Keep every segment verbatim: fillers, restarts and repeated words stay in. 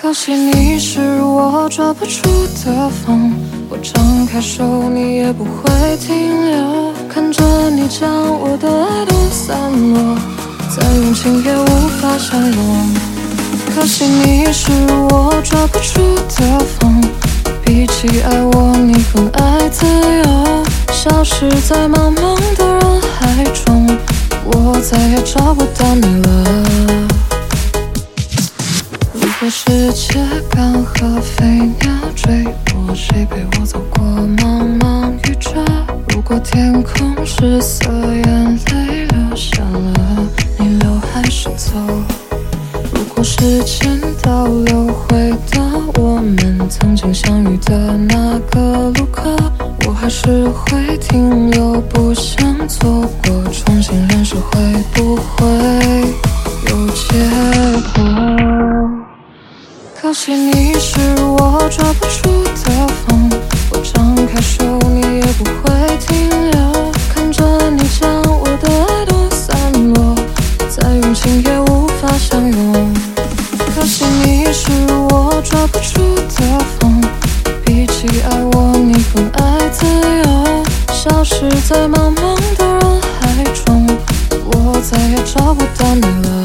可惜你是我抓不住的风，我张开手你也不会停留，看着你将我的爱都散落，再用情也无法相拥。可惜你是我抓不住的风，比起爱我你更爱自由，消失在茫茫的人海中，我再也找不到你了。如果世界刚和飞鸟追我，谁陪我走过茫茫宇宙？如果天空是色，眼泪流下了，你留还是走？如果时间倒流回到我们曾经相遇的那个路口，我还是会停留，不想错过，重新认识会不会有结果？可惜你是我抓不住的风，我张开手你也不会停留，看着你将我的爱都散落，再用情也无法相拥。可惜你是我抓不住的风，比起爱我你更爱自由，消失在茫茫的人海中，我再也找不到你了。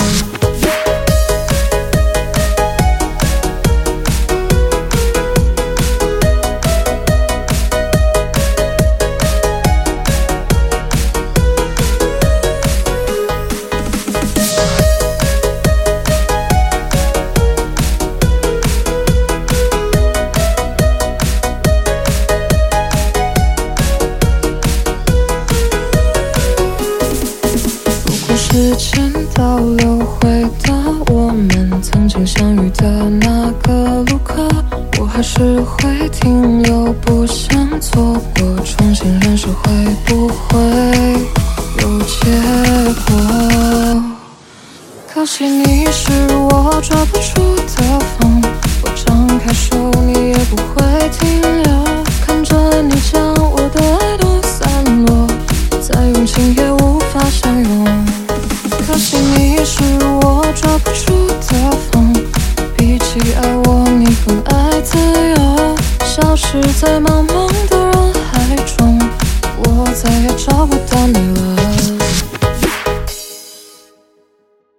时间倒流回到我们曾经相遇的那个路口，我还是会停留，不想错过，重新认识会不会有结果？可惜你是我抓不住的风，我张开手你也不会停留，看着你将我的爱都散落，再用情也无法相拥。可惜你是我抓不住的风，比起爱我你更爱自由，消失在茫茫的人海中，我再也找不到你了。